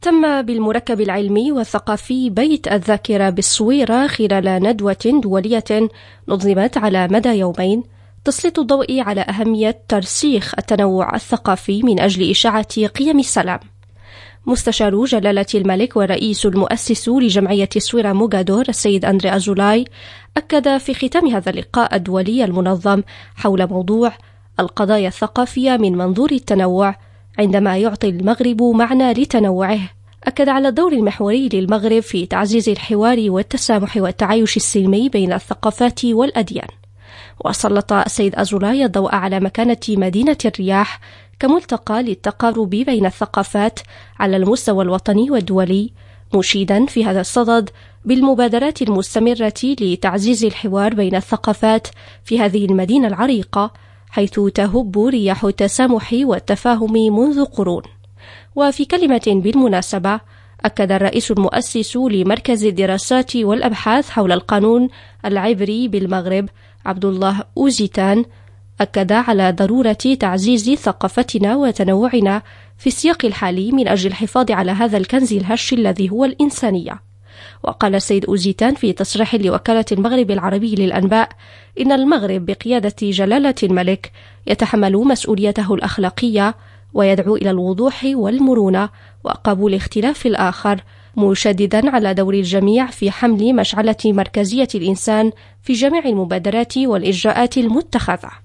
تم بالمركب العلمي والثقافي بيت الذاكرة بالصويرة خلال ندوة دولية نظمت على مدى يومين تسلط الضوء على أهمية ترسيخ التنوع الثقافي من أجل إشاعة قيم السلام. مستشار جلالة الملك والرئيس المؤسس لجمعية الصويرة موغادور السيد أندري أزولاي أكد في ختام هذا اللقاء الدولي المنظم حول موضوع القضايا الثقافية من منظور التنوع عندما يعطي المغرب معنى لتنوعه. أكد على الدور المحوري للمغرب في تعزيز الحوار والتسامح والتعايش السلمي بين الثقافات والأديان. وسلط السيد أزولاي الضوء على مكانة مدينة الرياح كملتقى للتقارب بين الثقافات على المستوى الوطني والدولي، مشيدا في هذا الصدد بالمبادرات المستمرة لتعزيز الحوار بين الثقافات في هذه المدينة العريقة، حيث تهب رياح التسامح والتفاهم منذ قرون. وفي كلمة بالمناسبة، أكد الرئيس المؤسس لمركز الدراسات والأبحاث حول القانون العبري بالمغرب عبد الله أوزيتان أكد على ضرورة تعزيز ثقافتنا وتنوعنا في السياق الحالي من أجل الحفاظ على هذا الكنز الهش الذي هو الإنسانية. وقال السيد أوزيتان في تصريح لوكالة المغرب العربي للأنباء إن المغرب بقيادة جلالة الملك يتحمل مسؤوليته الأخلاقية ويدعو إلى الوضوح والمرونة وقبول اختلاف الآخر، مشددا على دور الجميع في حمل مشعلة مركزية الإنسان في جميع المبادرات والإجراءات المتخذة.